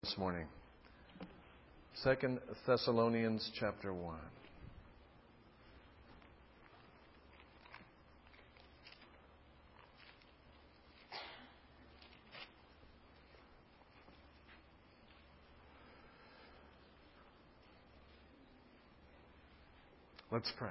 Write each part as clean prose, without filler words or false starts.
This morning. 2 Thessalonians chapter 1. Let's pray.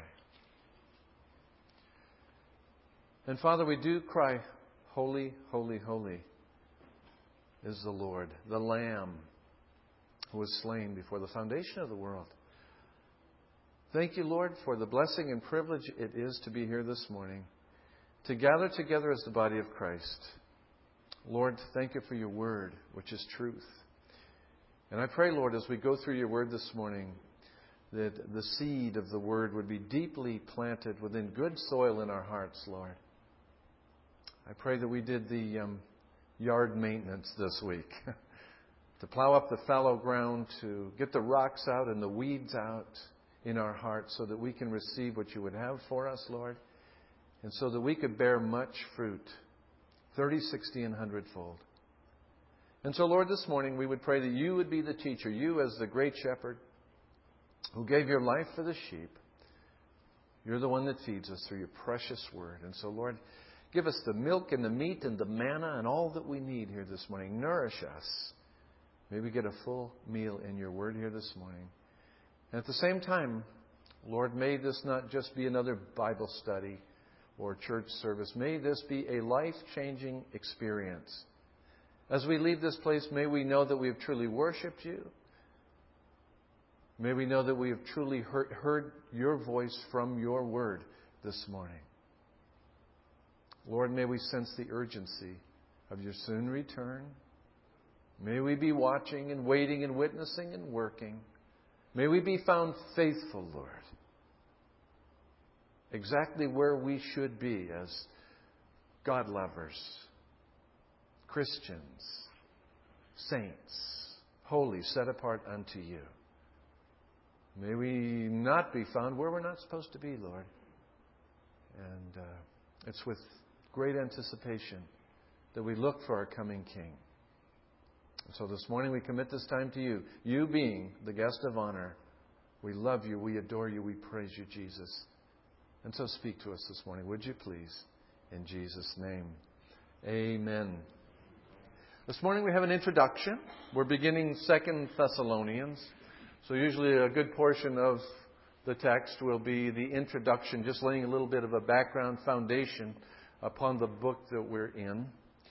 And Father, we do cry, holy, holy, holy is the Lord, the Lamb who was slain before the foundation of the world. Thank you, Lord, for the blessing and privilege it is to be here this morning, to gather together as the body of Christ. Lord, thank you for your word, which is truth. And I pray, Lord, as we go through your word this morning, that the seed of the word would be deeply planted within good soil in our hearts, Lord. I pray that we did the yard maintenance this week to plow up the fallow ground, to get the rocks out and the weeds out in our hearts so that we can receive what you would have for us, Lord, and so that we could bear much fruit, 30, 60, and 100-fold. And so, Lord, this morning we would pray that you would be the teacher, you as the great shepherd who gave your life for the sheep. You're the one that feeds us through your precious word. And so, Lord, give us the milk and the meat and the manna and all that we need here this morning. Nourish us. May we get a full meal in your word here this morning. And at the same time, Lord, may this not just be another Bible study or church service. May this be a life-changing experience. As we leave this place, may we know that we have truly worshipped you. May we know that we have truly heard your voice from your word this morning. Lord, may we sense the urgency of your soon return. May we be watching and waiting and witnessing and working. May we be found faithful, Lord, exactly where we should be as God lovers, Christians, saints, holy, set apart unto you. May we not be found where we're not supposed to be, Lord. And it's with great anticipation that we look for our coming King. And so this morning we commit this time to you. You being the guest of honor. We love you. We adore you. We praise you, Jesus. And so speak to us this morning, would you please? In Jesus' name. Amen. This morning we have an introduction. We're beginning 2 Thessalonians. So usually a good portion of the text will be the introduction, just laying a little bit of a background foundation upon the book that we're in.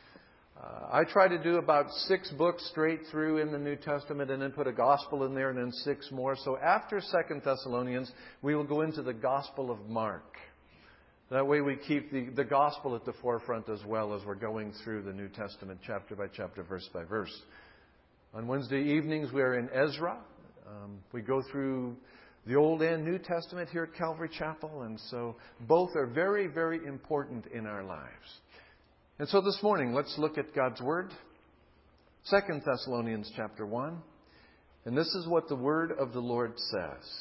I try to do about 6 books straight through in the New Testament and then put a gospel in there and then 6 more. So after 2 Thessalonians, we will go into the Gospel of Mark. That way we keep the gospel at the forefront as well as we're going through the New Testament chapter by chapter, verse by verse. On Wednesday evenings, we are in Ezra. We go through the Old and New Testament here at Calvary Chapel, and so both are very, very important in our lives. And so this morning, let's look at God's Word. 2 Thessalonians chapter 1. And this is what the Word of the Lord says.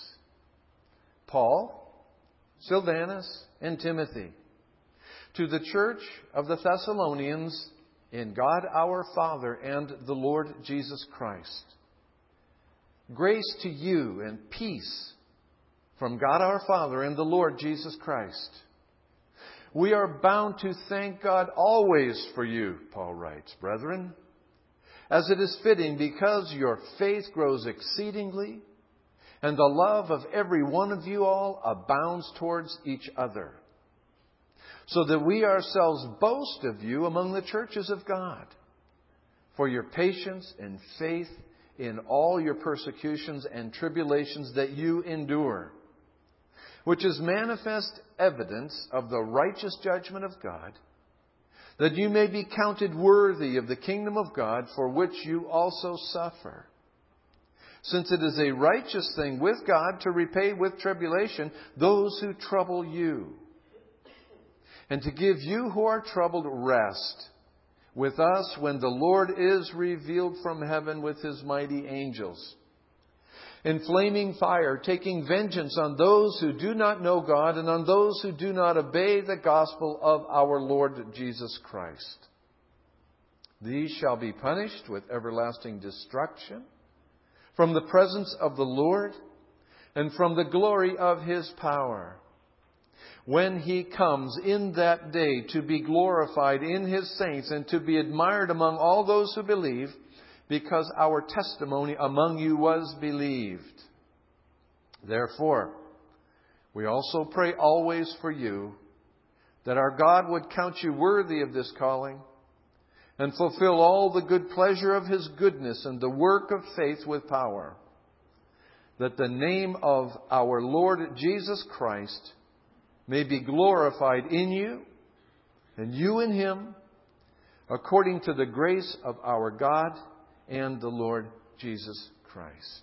Paul, Silvanus, and Timothy, to the church of the Thessalonians in God our Father and the Lord Jesus Christ. Grace to you and peace from God our Father and the Lord Jesus Christ. We are bound to thank God always for you, Paul writes, brethren, as it is fitting, because your faith grows exceedingly, and the love of every one of you all abounds towards each other, so that we ourselves boast of you among the churches of God, for your patience and faith in all your persecutions and tribulations that you endure, which is manifest evidence of the righteous judgment of God, that you may be counted worthy of the kingdom of God, for which you also suffer. Since it is a righteous thing with God to repay with tribulation those who trouble you, and to give you who are troubled rest with us when the Lord is revealed from heaven with His mighty angels, in flaming fire, taking vengeance on those who do not know God and on those who do not obey the gospel of our Lord Jesus Christ. These shall be punished with everlasting destruction from the presence of the Lord and from the glory of His power, when He comes in that day to be glorified in His saints and to be admired among all those who believe, because our testimony among you was believed. Therefore, we also pray always for you, that our God would count you worthy of this calling, and fulfill all the good pleasure of His goodness and the work of faith with power, that the name of our Lord Jesus Christ may be glorified in you, and you in Him, according to the grace of our God and the Lord Jesus Christ.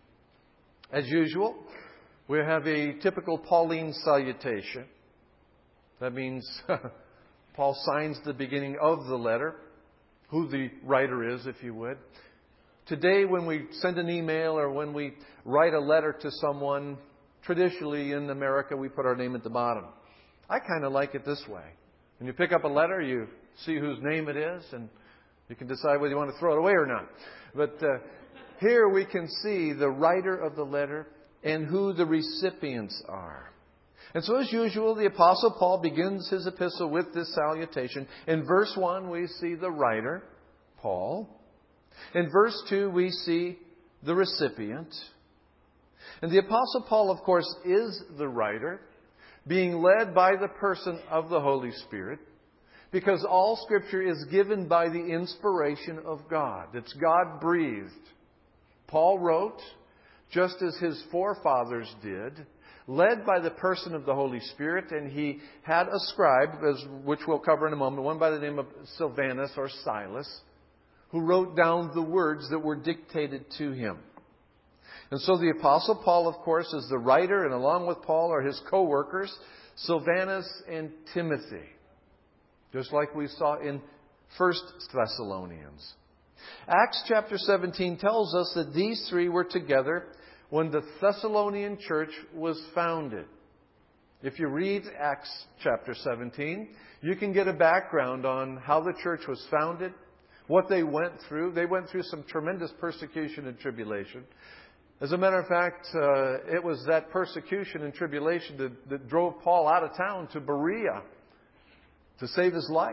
As usual, we have a typical Pauline salutation. That means Paul signs the beginning of the letter, who the writer is, if you would. Today, when we send an email or when we write a letter to someone, traditionally in America, we put our name at the bottom. I kind of like it this way. When you pick up a letter, you see whose name it is, and you can decide whether you want to throw it away or not. But here we can see the writer of the letter and who the recipients are. And so, as usual, the Apostle Paul begins his epistle with this salutation. In verse 1, we see the writer, Paul. In verse 2, we see the recipient. And the Apostle Paul, of course, is the writer, being led by the person of the Holy Spirit, because all Scripture is given by the inspiration of God. It's God-breathed. Paul wrote, just as his forefathers did, led by the person of the Holy Spirit, and he had a scribe, which we'll cover in a moment, one by the name of Silvanus or Silas, who wrote down the words that were dictated to him. And so the Apostle Paul, of course, is the writer, and along with Paul are his co-workers, Silvanus and Timothy, just like we saw in 1 Thessalonians. Acts chapter 17 tells us that these three were together when the Thessalonian church was founded. If you read Acts chapter 17, you can get a background on how the church was founded, what they went through. They went through some tremendous persecution and tribulation. As a matter of fact, it was that persecution and tribulation that drove Paul out of town to Berea to save his life.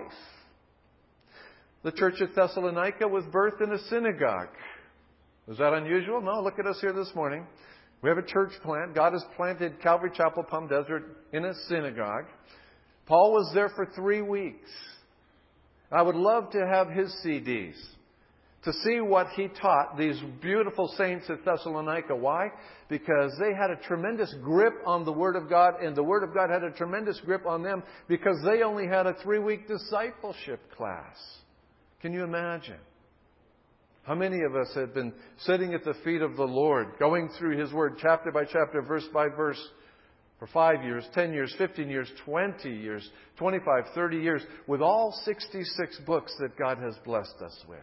The church at Thessalonica was birthed in a synagogue. Is that unusual? No, look at us here this morning. We have a church plant. God has planted Calvary Chapel, Palm Desert, in a synagogue. Paul was there for 3 weeks. I would love to have his CDs to see what he taught these beautiful saints at Thessalonica. Why? Because they had a tremendous grip on the Word of God, and the Word of God had a tremendous grip on them because they only had a 3-week discipleship class. Can you imagine? How many of us have been sitting at the feet of the Lord, going through His Word chapter by chapter, verse by verse, for 5 years, 10 years, 15 years, 20 years, 25, 30 years, with all 66 books that God has blessed us with?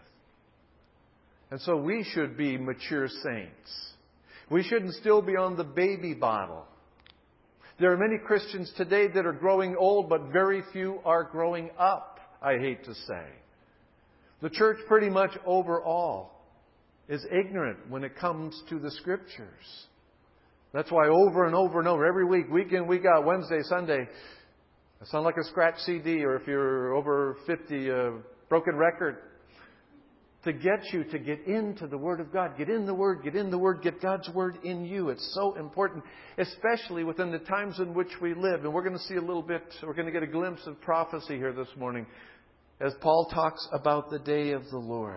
And so we should be mature saints. We shouldn't still be on the baby bottle. There are many Christians today that are growing old, but very few are growing up, I hate to say. The church pretty much overall is ignorant when it comes to the Scriptures. That's why over and over and over, every week, week in, week out, Wednesday, Sunday, I sound like a scratch CD, or if you're over 50, a broken record, to get you to get into the Word of God. Get in the Word, get in the Word, get God's Word in you. It's so important, especially within the times in which we live. And we're going to see a little bit, we're going to get a glimpse of prophecy here this morning as Paul talks about the day of the Lord.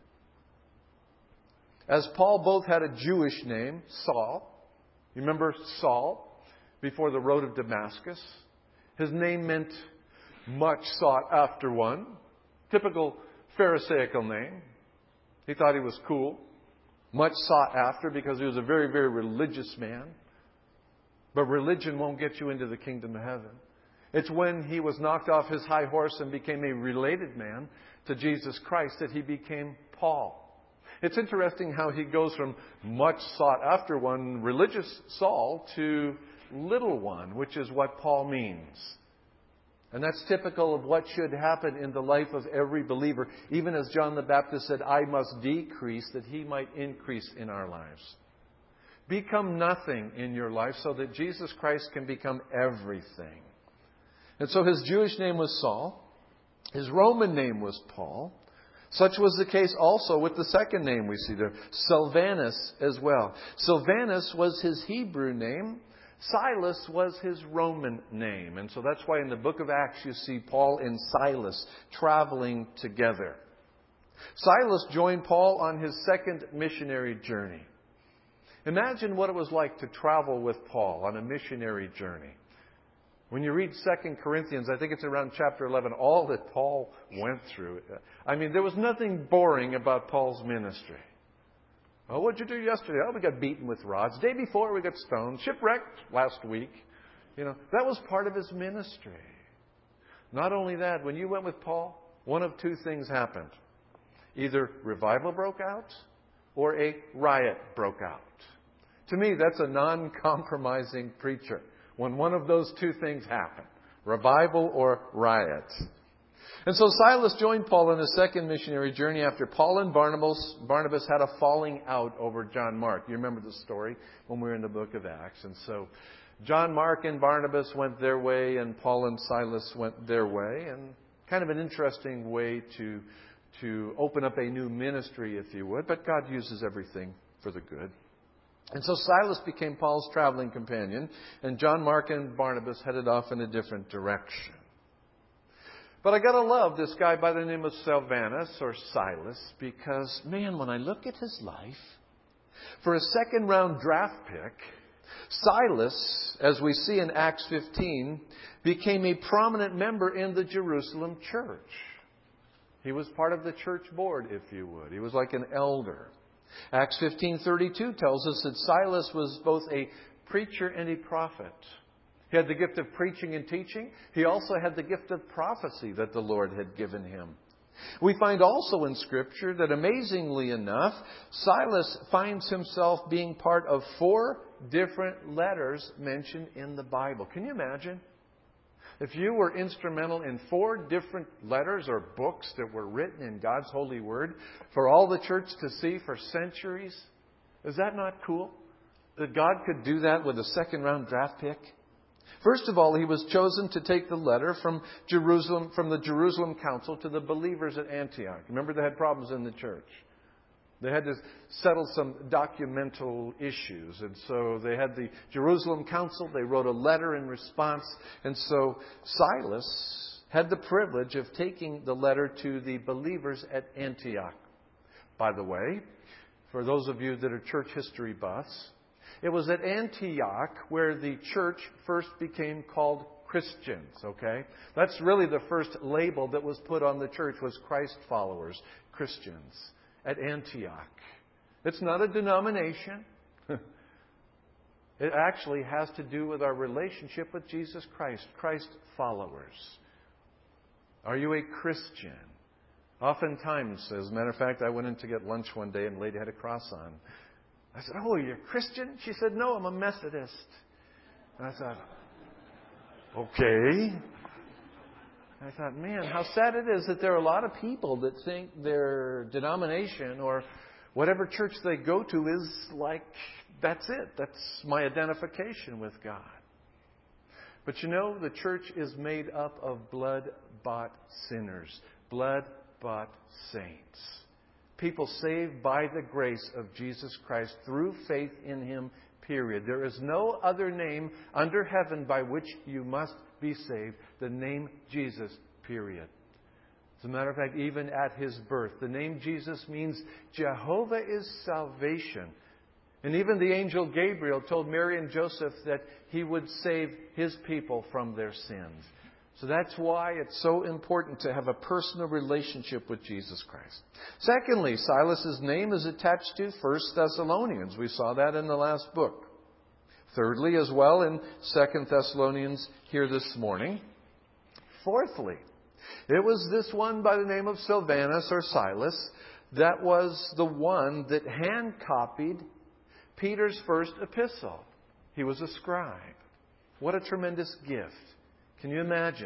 As Paul both had a Jewish name, Saul. You remember Saul before the road of Damascus? His name meant much sought after one. Typical Pharisaical name. He thought he was cool. Much sought after because he was a very, very religious man. But religion won't get you into the kingdom of heaven. It's when he was knocked off his high horse and became a related man to Jesus Christ that he became Paul. It's interesting how he goes from much sought after one, religious Saul, to little one, which is what Paul means. And that's typical of what should happen in the life of every believer. Even as John the Baptist said, I must decrease that He might increase in our lives. Become nothing in your life so that Jesus Christ can become everything. And so his Jewish name was Saul. His Roman name was Paul. Such was the case also with the second name we see there, Silvanus as well. Silvanus was his Hebrew name. Silas was his Roman name. And so that's why in the book of Acts you see Paul and Silas traveling together. Silas joined Paul on his second missionary journey. Imagine what it was like to travel with Paul on a missionary journey. When you read 2 Corinthians, I think it's around chapter 11, all that Paul went through. I mean, there was nothing boring about Paul's ministry. Oh, what'd you do yesterday? Oh, we got beaten with rods. Day before, we got stoned. Shipwrecked last week. That was part of his ministry. Not only that, when you went with Paul, one of two things happened. Either revival broke out or a riot broke out. To me, that's a non-compromising preacher. When one of those two things happen, revival or riot. And so Silas joined Paul on his second missionary journey after Paul and Barnabas had a falling out over John Mark. You remember the story when we were in the book of Acts. And so John Mark and Barnabas went their way and Paul and Silas went their way. And kind of an interesting way to open up a new ministry, if you would. But God uses everything for the good. And so Silas became Paul's traveling companion, and John Mark and Barnabas headed off in a different direction. But I gotta love this guy by the name of Silvanus or Silas, because, man, when I look at his life, for a second round draft pick, Silas, as we see in Acts 15, became a prominent member in the Jerusalem church. He was part of the church board, if you would. He was like an elder. Acts 15:32 tells us that Silas was both a preacher and a prophet. He had the gift of preaching and teaching. He also had the gift of prophecy that the Lord had given him. We find also in Scripture that, amazingly enough, Silas finds himself being part of 4 different letters mentioned in the Bible. Can you imagine? If you were instrumental in 4 different letters or books that were written in God's holy word for all the church to see for centuries, is that not cool? That God could do that with a second round draft pick? First of all, he was chosen to take the letter from the Jerusalem Council to the believers at Antioch. Remember, they had problems in the church. They had to settle some documental issues. And so they had the Jerusalem Council. They wrote a letter in response. And so Silas had the privilege of taking the letter to the believers at Antioch. By the way, for those of you that are church history buffs, it was at Antioch where the church first became called Christians, okay? That's really the first label that was put on the church, was Christ followers, Christians. At Antioch. It's not a denomination. It actually has to do with our relationship with Jesus Christ, Christ followers. Are you a Christian? Oftentimes, as a matter of fact, I went in to get lunch one day and a lady had a cross on. I said, "Oh, you're a Christian?" She said, "No, I'm a Methodist." And I thought, okay. I thought, man, how sad it is that there are a lot of people that think their denomination or whatever church they go to is like, that's it. That's my identification with God. But the church is made up of blood-bought sinners, blood-bought saints. People saved by the grace of Jesus Christ through faith in Him, period. There is no other name under heaven by which you must be saved. The name Jesus, period. As a matter of fact, even at His birth, the name Jesus means Jehovah is salvation. And even the angel Gabriel told Mary and Joseph that He would save His people from their sins. So that's why it's so important to have a personal relationship with Jesus Christ. Secondly, Silas's name is attached to 1 Thessalonians. We saw that in the last book. Thirdly, as well, in 2 Thessalonians here this morning. Fourthly, it was this one by the name of Silvanus or Silas that was the one that hand-copied Peter's first epistle. He was a scribe. What a tremendous gift. Can you imagine?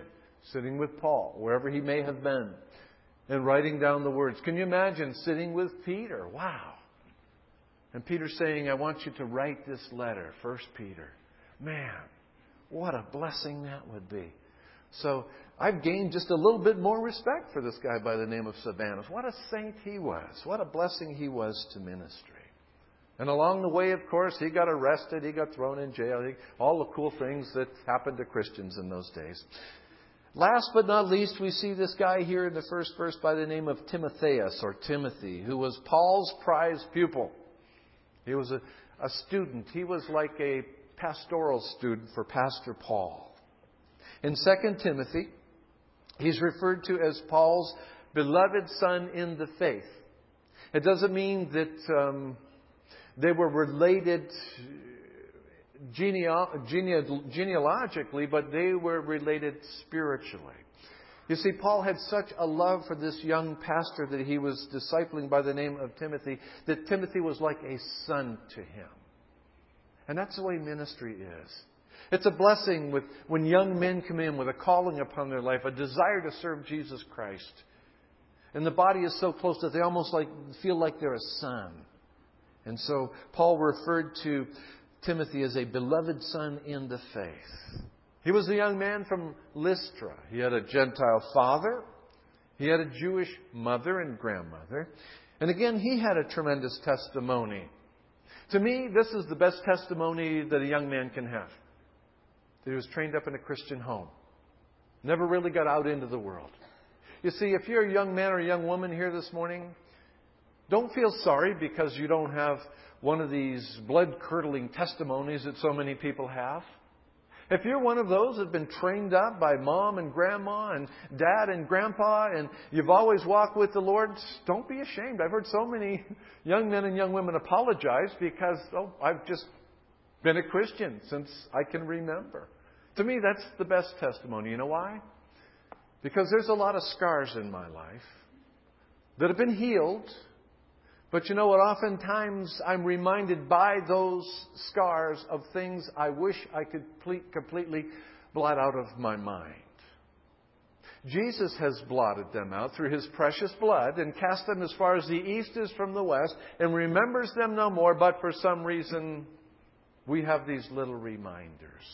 sitting with Paul, wherever he may have been, and writing down the words. Can you imagine sitting with Peter? Wow. And Peter saying, I want you to write this letter, 1 Peter. Man, what a blessing that would be. So I've gained just a little bit more respect for this guy by the name of Silvanus. What a saint he was. What a blessing he was to ministry. And along the way, of course, he got arrested. He got thrown in jail. All the cool things that happened to Christians in those days. Last but not least, we see this guy here in the first verse by the name of Timotheus, or Timothy, who was Paul's prized pupil. He was a student. He was like a pastoral student for Pastor Paul. In 2 Timothy, he's referred to as Paul's beloved son in the faith. It doesn't mean that they were related genealogically, but they were related spiritually. You see, Paul had such a love for this young pastor that he was discipling by the name of Timothy, that Timothy was like a son to him. And that's the way ministry is. It's a blessing when young men come in with a calling upon their life, a desire to serve Jesus Christ. And the body is so close that they almost feel like they're a son. And so Paul referred to Timothy as a beloved son in the faith. He was a young man from Lystra. He had a Gentile father. He had a Jewish mother and grandmother. And again, he had a tremendous testimony. To me, this is the best testimony that a young man can have. That he was trained up in a Christian home. Never really got out into the world. You see, if you're a young man or a young woman here this morning, don't feel sorry because you don't have one of these blood-curdling testimonies that so many people have. If you're one of those that have been trained up by mom and grandma and dad and grandpa and you've always walked with the Lord, don't be ashamed. I've heard so many young men and young women apologize because, I've just been a Christian since I can remember. To me, that's the best testimony. You know why? Because there's a lot of scars in my life that have been healed. But you know what? Oftentimes I'm reminded by those scars of things I wish I could completely blot out of my mind. Jesus has blotted them out through His precious blood and cast them as far as the east is from the west and remembers them no more. But for some reason, we have these little reminders.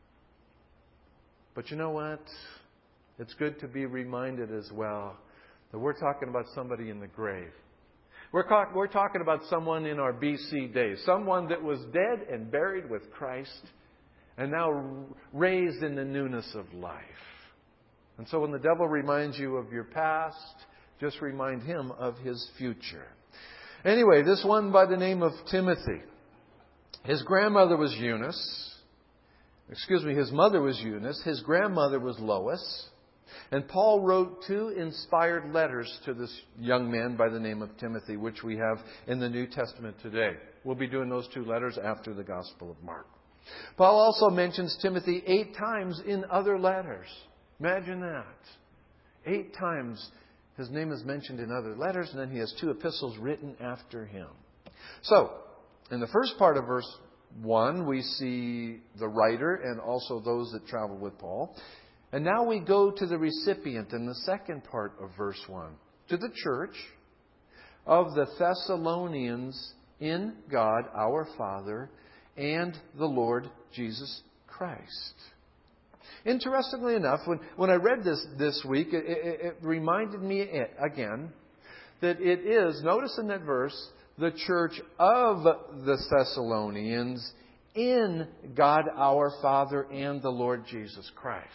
But you know what? It's good to be reminded as well that we're talking about somebody in the grave. We're talking about someone in our BC days. Someone that was dead and buried with Christ and now raised in the newness of life. And so when the devil reminds you of your past, just remind him of his future. Anyway, this one by the name of Timothy. His grandmother was Eunice. His mother was Eunice. His grandmother was Lois. And Paul wrote 2 inspired letters to this young man by the name of Timothy, which we have in the New Testament today. We'll be doing those 2 letters after the Gospel of Mark. Paul also mentions Timothy 8 times in other letters. Imagine that. 8 times his name is mentioned in other letters, and then he has 2 epistles written after him. So, in the first part of verse 1, we see the writer and also those that travel with Paul. And now we go to the recipient in the second part of verse 1. To the church of the Thessalonians in God our Father and the Lord Jesus Christ. Interestingly enough, when I read this week, it reminded me again that it is, notice in that verse, the church of the Thessalonians in God our Father and the Lord Jesus Christ.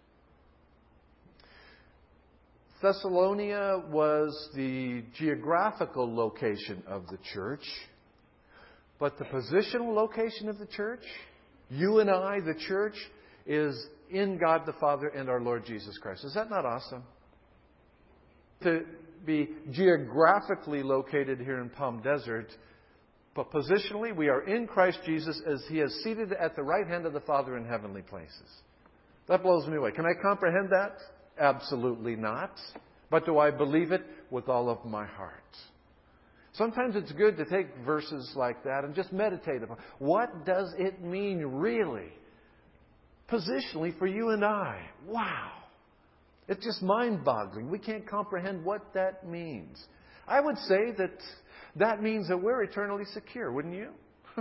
Thessalonia was the geographical location of the church, but the positional location of the church, you and I, the church, is in God the Father and our Lord Jesus Christ. Is that not awesome? To be geographically located here in Palm Desert, but positionally we are in Christ Jesus as He is seated at the right hand of the Father in heavenly places. That blows me away. Can I comprehend that? Absolutely not. But do I believe it with all of my heart? Sometimes it's good to take verses like that and just meditate upon what does it mean really, positionally for you and I. Wow. It's just mind-boggling. We can't comprehend what that means. I would say that means that we're eternally secure, wouldn't you?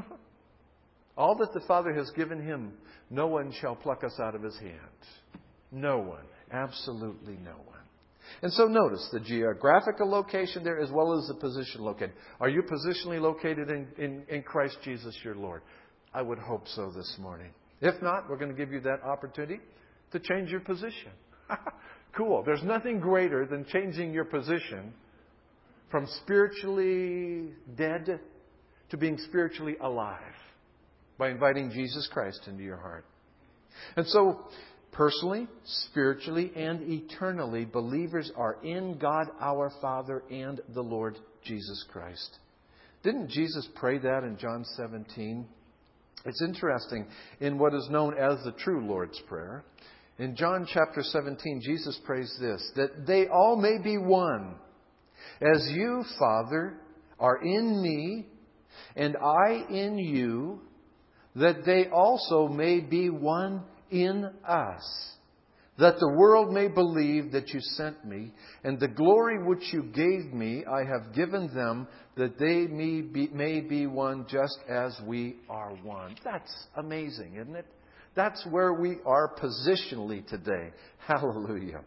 All that the Father has given Him, no one shall pluck us out of His hand. No one. Absolutely no one. And so notice the geographical location there as well as the position located. Are you positionally located in Christ Jesus your Lord? I would hope so this morning. If not, we're going to give you that opportunity to change your position. Cool. There's nothing greater than changing your position from spiritually dead to being spiritually alive by inviting Jesus Christ into your heart. And so, personally, spiritually, and eternally, believers are in God our Father and the Lord Jesus Christ. Didn't Jesus pray that in John 17? It's interesting in what is known as the true Lord's Prayer. In John chapter 17, Jesus prays this, that they all may be one. As you, Father, are in me, and I in you, that they also may be one in us, that the world may believe that you sent me, and the glory which you gave me I have given them, that they may be one just as we are one. That's amazing, isn't it? That's where we are positionally today. Hallelujah.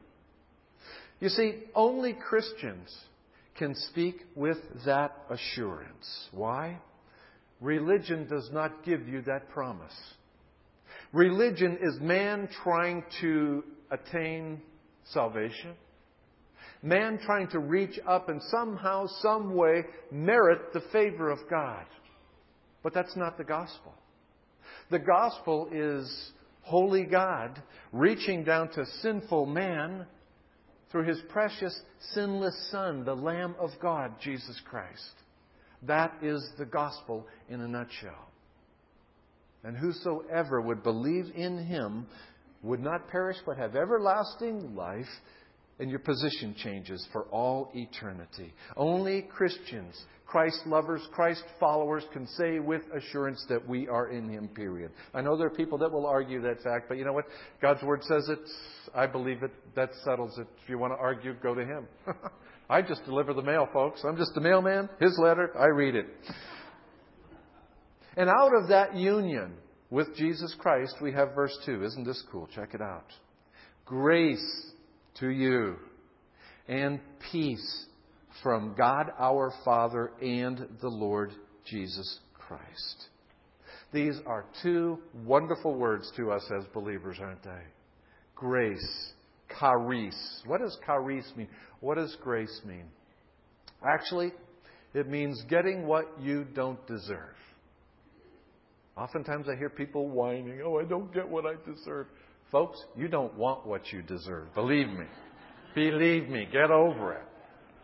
You see, only Christians can speak with that assurance. Why? Religion does not give you that promise. Religion is man trying to attain salvation. Man trying to reach up and somehow, some way, merit the favor of God. But that's not the gospel. The gospel is holy God reaching down to sinful man through His precious, sinless Son, the Lamb of God, Jesus Christ. That is the gospel in a nutshell. And whosoever would believe in Him would not perish but have everlasting life. And your position changes for all eternity. Only Christians, Christ lovers, Christ followers can say with assurance that we are in Him, period. I know there are people that will argue that fact, but you know what? God's Word says it. I believe it. That settles it. If you want to argue, go to Him. I just deliver the mail, folks. I'm just the mailman. His letter, I read it. And out of that union with Jesus Christ, we have verse 2. Isn't this cool? Check it out. Grace to you and peace from God our Father and the Lord Jesus Christ. These are two wonderful words to us as believers, aren't they? Grace. Charis. What does charis mean? What does grace mean? Actually, it means getting what you don't deserve. Oftentimes I hear people whining, oh, I don't get what I deserve. Folks, you don't want what you deserve. Believe me. Believe me. Get over it.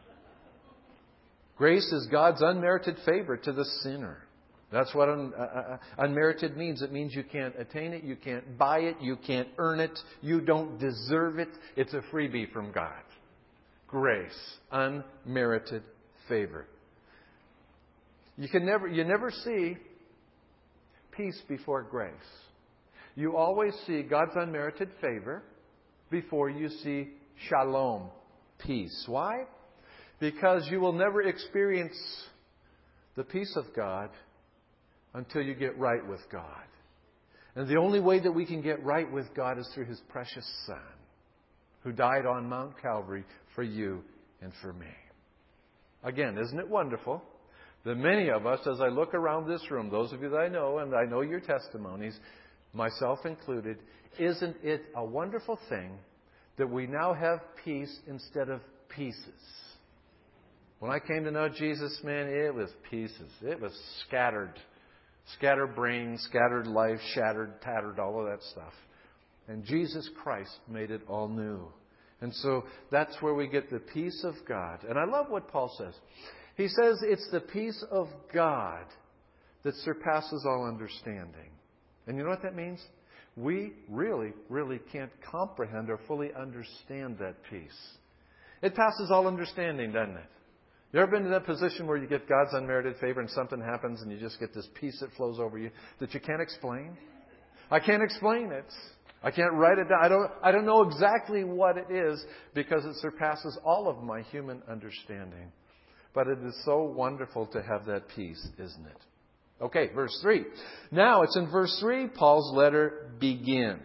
Grace is God's unmerited favor to the sinner. That's what unmerited means. It means you can't attain it, you can't buy it, you can't earn it, you don't deserve it. It's a freebie from God. Grace. Unmerited favor. You never see peace before grace. You always see God's unmerited favor before you see shalom, peace. Why? Because you will never experience the peace of God until you get right with God. And the only way that we can get right with God is through His precious Son, who died on Mount Calvary for you and for me. Again, isn't it wonderful that many of us, as I look around this room, those of you that I know, and I know your testimonies, myself included, isn't it a wonderful thing that we now have peace instead of pieces? When I came to know Jesus, man, it was pieces. It was scattered. Scattered brains, scattered life, shattered, tattered, all of that stuff. And Jesus Christ made it all new. And so that's where we get the peace of God. And I love what Paul says. He says it's the peace of God that surpasses all understanding. And you know what that means? We really, really can't comprehend or fully understand that peace. It passes all understanding, doesn't it? You ever been in that position where you get God's unmerited favor and something happens and you just get this peace that flows over you that you can't explain? I can't explain it. I can't write it down. I don't know exactly what it is because it surpasses all of my human understanding. But it is so wonderful to have that peace, isn't it? Okay, verse 3. Now it's in verse 3 Paul's letter begins.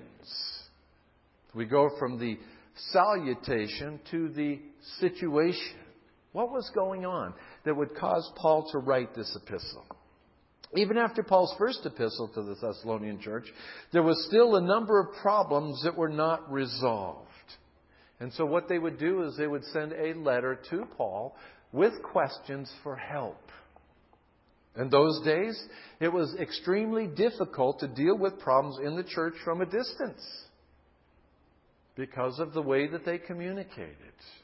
We go from the salutation to the situation. What was going on that would cause Paul to write this epistle? Even after Paul's first epistle to the Thessalonian church, there was still a number of problems that were not resolved. And so what they would do is they would send a letter to Paul with questions for help. In those days, it was extremely difficult to deal with problems in the church from a distance because of the way that they communicated.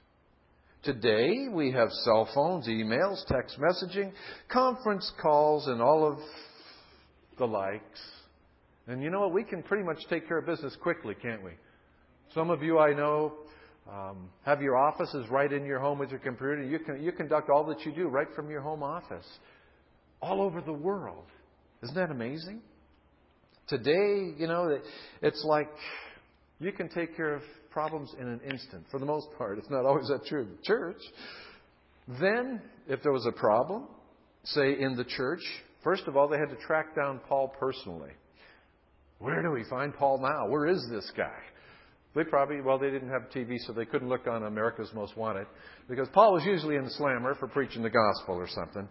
Today, we have cell phones, emails, text messaging, conference calls, and all of the likes. And you know what? We can pretty much take care of business quickly, can't we? Some of you I know have your offices right in your home with your computer. You conduct all that you do right from your home office all over the world. Isn't that amazing? Today, it's like you can take care of problems in an instant. For the most part, it's not always that true in the church. Then, if there was a problem, say in the church, first of all, they had to track down Paul personally. Where do we find Paul now? Where is this guy? They didn't have TV, so they couldn't look on America's Most Wanted, because Paul was usually in the Slammer for preaching the gospel or something.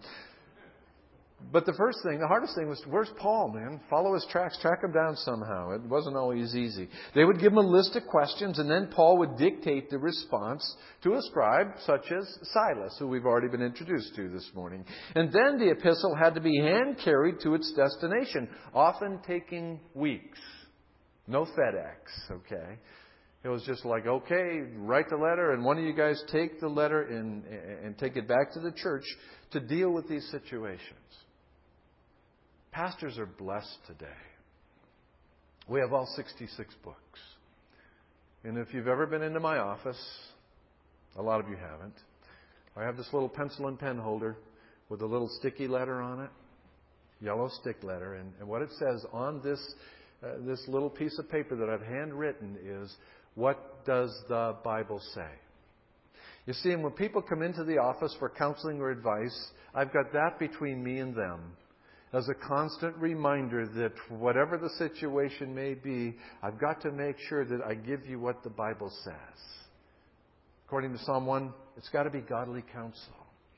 But the hardest thing was, where's Paul, man? Follow his tracks, track him down somehow. It wasn't always easy. They would give him a list of questions, and then Paul would dictate the response to a scribe, such as Silas, who we've already been introduced to this morning. And then the epistle had to be hand-carried to its destination, often taking weeks. No FedEx, okay? It was just like, okay, write the letter, and one of you guys take the letter and take it back to the church to deal with these situations. Pastors are blessed today. We have all 66 books. And if you've ever been into my office, a lot of you haven't, I have this little pencil and pen holder with a little sticky letter on it, yellow stick letter. And what it says on this little piece of paper that I've handwritten is, what does the Bible say? You see, and when people come into the office for counseling or advice, I've got that between me and them as a constant reminder that whatever the situation may be, I've got to make sure that I give you what the Bible says. According to Psalm 1, it's got to be godly counsel.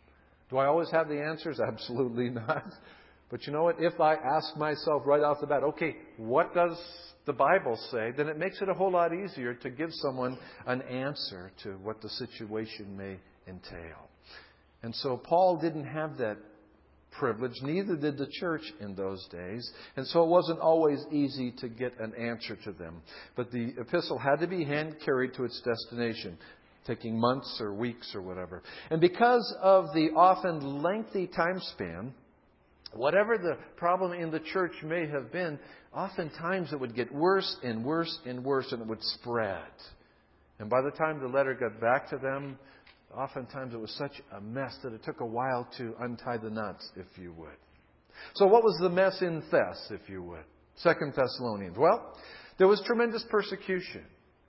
Do I always have the answers? Absolutely not. But you know what? If I ask myself right off the bat, okay, what does the Bible say? Then it makes it a whole lot easier to give someone an answer to what the situation may entail. And so Paul didn't have that privilege, neither did the church in those days. And so it wasn't always easy to get an answer to them. But the epistle had to be hand-carried to its destination, taking months or weeks or whatever. And because of the often lengthy time span, whatever the problem in the church may have been, oftentimes it would get worse and worse and worse, and it would spread. And by the time the letter got back to them, oftentimes it was such a mess that it took a while to untie the knots, if you would. So what was the mess in Thess, if you would? 2 Thessalonians. Well, there was tremendous persecution.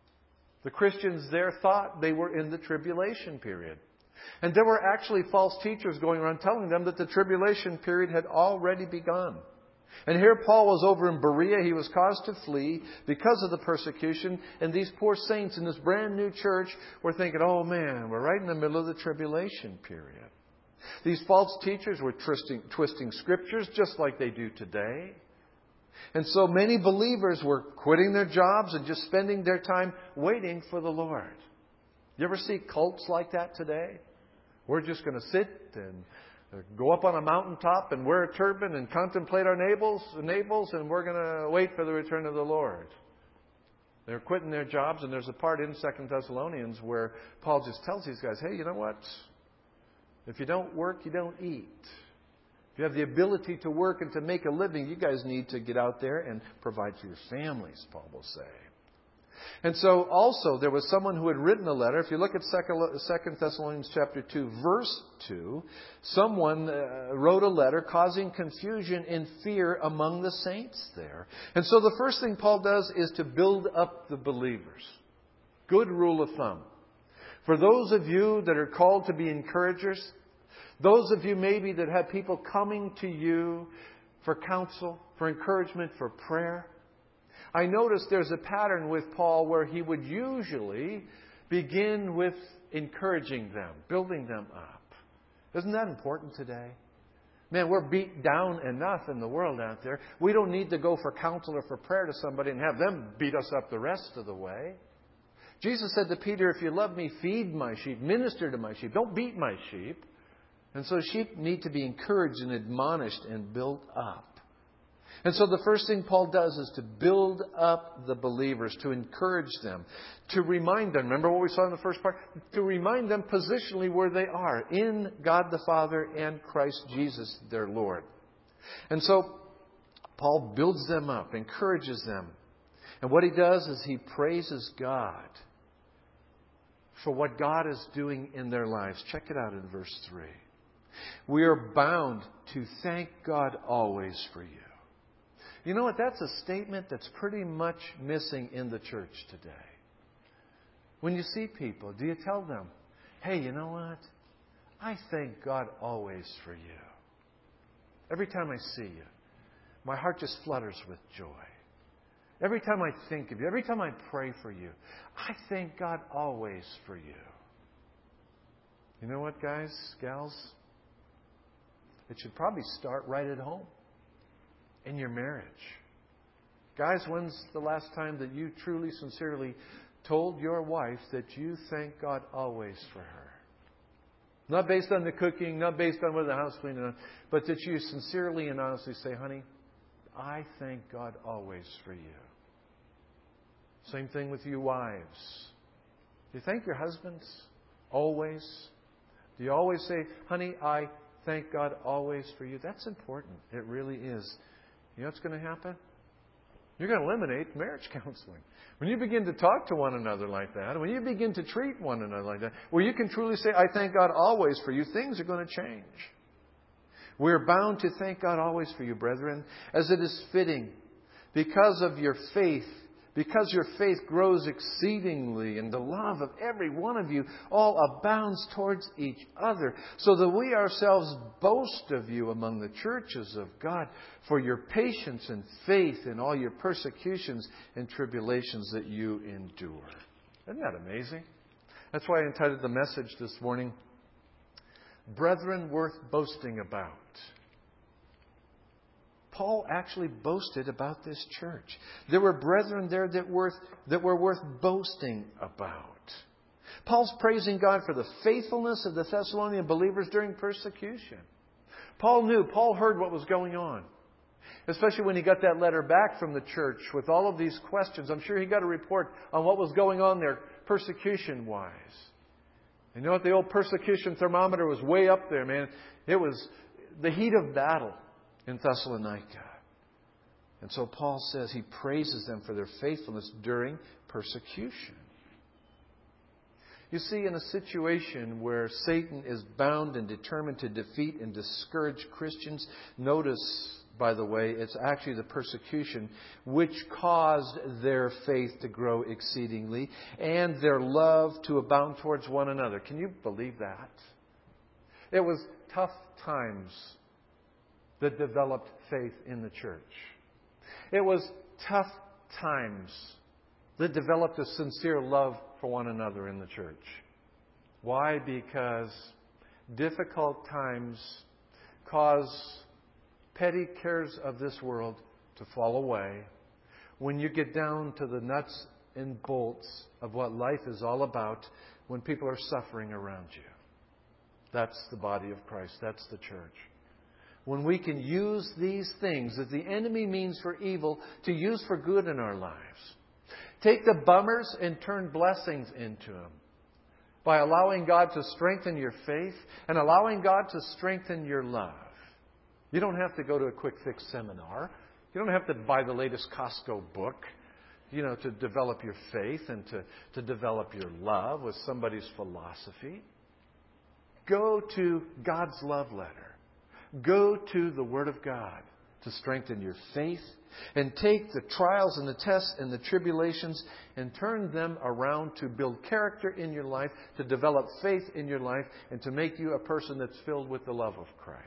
The Christians there thought they were in the tribulation period. And there were actually false teachers going around telling them that the tribulation period had already begun. And here Paul was over in Berea. He was caused to flee because of the persecution. And these poor saints in this brand new church were thinking, oh man, we're right in the middle of the tribulation period. These false teachers were twisting scriptures just like they do today. And so many believers were quitting their jobs and just spending their time waiting for the Lord. You ever see cults like that today? We're just going to sit and go up on a mountaintop and wear a turban and contemplate our navels, and we're going to wait for the return of the Lord. They're quitting their jobs, and there's a part in 2 Thessalonians where Paul just tells these guys, hey, you know what? If you don't work, you don't eat. If you have the ability to work and to make a living, you guys need to get out there and provide for your families, Paul will say. And so also there was someone who had written a letter. If you look at 2 Thessalonians chapter 2, verse 2, someone wrote a letter causing confusion and fear among the saints there. And so the first thing Paul does is to build up the believers. Good rule of thumb. For those of you that are called to be encouragers, those of you maybe that have people coming to you for counsel, for encouragement, for prayer, I notice there's a pattern with Paul where he would usually begin with encouraging them, building them up. Isn't that important today? Man, we're beat down enough in the world out there. We don't need to go for counsel or for prayer to somebody and have them beat us up the rest of the way. Jesus said to Peter, if you love me, feed my sheep, minister to my sheep. Don't beat my sheep. And so sheep need to be encouraged and admonished and built up. And so the first thing Paul does is to build up the believers, to encourage them, to remind them. Remember what we saw in the first part? To remind them positionally where they are, in God the Father and Christ Jesus, their Lord. And so Paul builds them up, encourages them. And what he does is he praises God for what God is doing in their lives. Check it out in verse 3. We are bound to thank God always for you. You know what? That's a statement that's pretty much missing in the church today. When you see people, do you tell them, hey, you know what? I thank God always for you. Every time I see you, my heart just flutters with joy. Every time I think of you, every time I pray for you, I thank God always for you. You know what, guys, gals? It should probably start right at home. In your marriage. Guys, when's the last time that you truly, sincerely told your wife that you thank God always for her? Not based on the cooking, not based on whether the house cleaned or not, but that you sincerely and honestly say, honey, I thank God always for you. Same thing with you wives. Do you thank your husbands always? Do you always say, honey, I thank God always for you? That's important. It really is. You know what's going to happen? You're going to eliminate marriage counseling. When you begin to talk to one another like that, when you begin to treat one another like that, where you can truly say, I thank God always for you, things are going to change. We're bound to thank God always for you, brethren, as it is fitting, because of your faith. Because your faith grows exceedingly, and the love of every one of you all abounds towards each other, so that we ourselves boast of you among the churches of God for your patience and faith in all your persecutions and tribulations that you endure. Isn't that amazing? That's why I entitled the message this morning, Brethren Worth Boasting About. Paul actually boasted about this church. There were brethren there that were worth boasting about. Paul's praising God for the faithfulness of the Thessalonian believers during persecution. Paul heard what was going on. Especially when he got that letter back from the church with all of these questions. I'm sure he got a report on what was going on there persecution-wise. You know what? The old persecution thermometer was way up there, man. It was the heat of battle in Thessalonica. And so Paul says he praises them for their faithfulness during persecution. You see, in a situation where Satan is bound and determined to defeat and discourage Christians, notice, by the way, it's actually the persecution which caused their faith to grow exceedingly and their love to abound towards one another. Can you believe that? It was tough times that developed faith in the church. It was tough times that developed a sincere love for one another in the church. Why? Because difficult times cause petty cares of this world to fall away. When you get down to the nuts and bolts of what life is all about, when people are suffering around you. That's the body of Christ. That's the church. When we can use these things that the enemy means for evil to use for good in our lives. Take the bummers and turn blessings into them. By allowing God to strengthen your faith and allowing God to strengthen your love. You don't have to go to a quick fix seminar. You don't have to buy the latest Costco book to develop your faith and to develop your love with somebody's philosophy. Go to God's love letter. Go to the Word of God to strengthen your faith, and take the trials and the tests and the tribulations and turn them around to build character in your life, to develop faith in your life, and to make you a person that's filled with the love of Christ.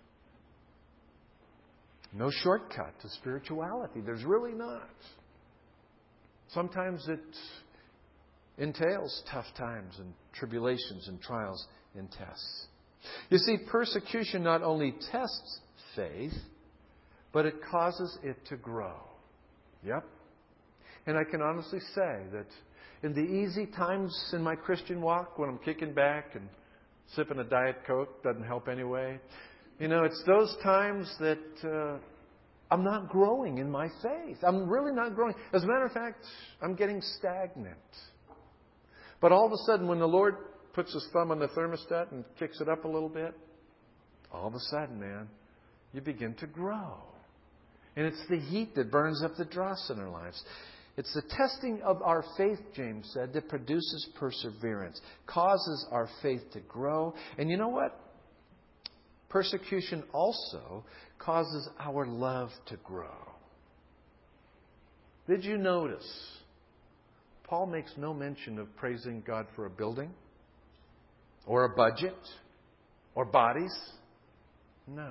No shortcut to spirituality. There's really not. Sometimes it entails tough times and tribulations and trials and tests. You see, persecution not only tests faith, but it causes it to grow. Yep. And I can honestly say that in the easy times in my Christian walk, when I'm kicking back and sipping a Diet Coke, doesn't help anyway. It's those times that I'm not growing in my faith. I'm really not growing. As a matter of fact, I'm getting stagnant. But all of a sudden, when the Lord puts His thumb on the thermostat and kicks it up a little bit, all of a sudden, man, you begin to grow. And it's the heat that burns up the dross in our lives. It's the testing of our faith, James said, that produces perseverance, causes our faith to grow. And you know what? Persecution also causes our love to grow. Did you notice? Paul makes no mention of praising God for a building, or a budget, or bodies. No.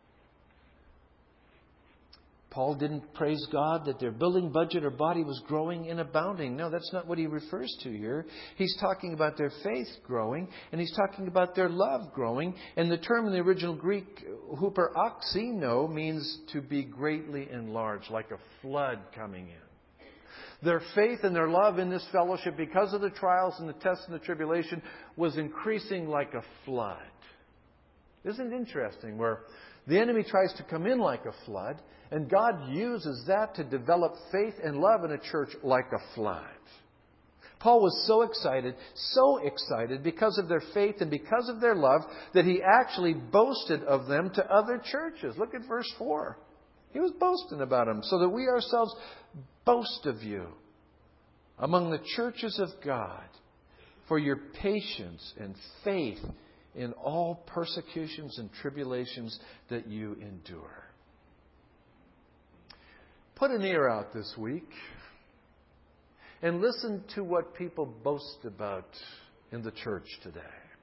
Paul didn't praise God that their building budget or body was growing and abounding. No, that's not what he refers to here. He's talking about their faith growing, and he's talking about their love growing. And the term in the original Greek, huperoxino, means to be greatly enlarged, like a flood coming in. Their faith and their love in this fellowship, because of the trials and the tests and the tribulation, was increasing like a flood. Isn't it interesting where the enemy tries to come in like a flood, and God uses that to develop faith and love in a church like a flood. Paul was so excited because of their faith and because of their love that he actually boasted of them to other churches. Look at verse 4. He was boasting about them, so that we ourselves boast of you among the churches of God for your patience and faith in all persecutions and tribulations that you endure. Put an ear out this week and listen to what people boast about in the church today.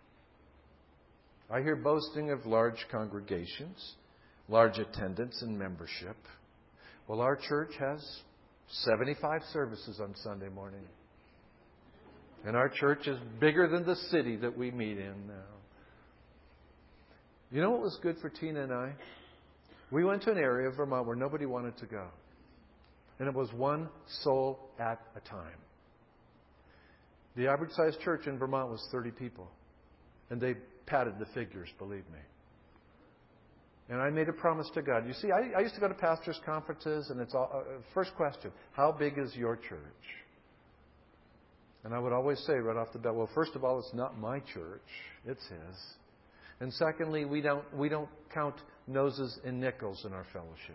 I hear boasting of large congregations, large attendance and membership. Well, our church has 75 services on Sunday morning. And our church is bigger than the city that we meet in now. You know what was good for Tina and I? We went to an area of Vermont where nobody wanted to go. And it was one soul at a time. The average sized church in Vermont was 30 people. And they padded the figures, believe me. And I made a promise to God. You see, I used to go to pastors' conferences, and it's all, first question, how big is your church? And I would always say right off the bat, well, first of all, it's not my church, it's His. And secondly, we don't count noses and nickels in our fellowship.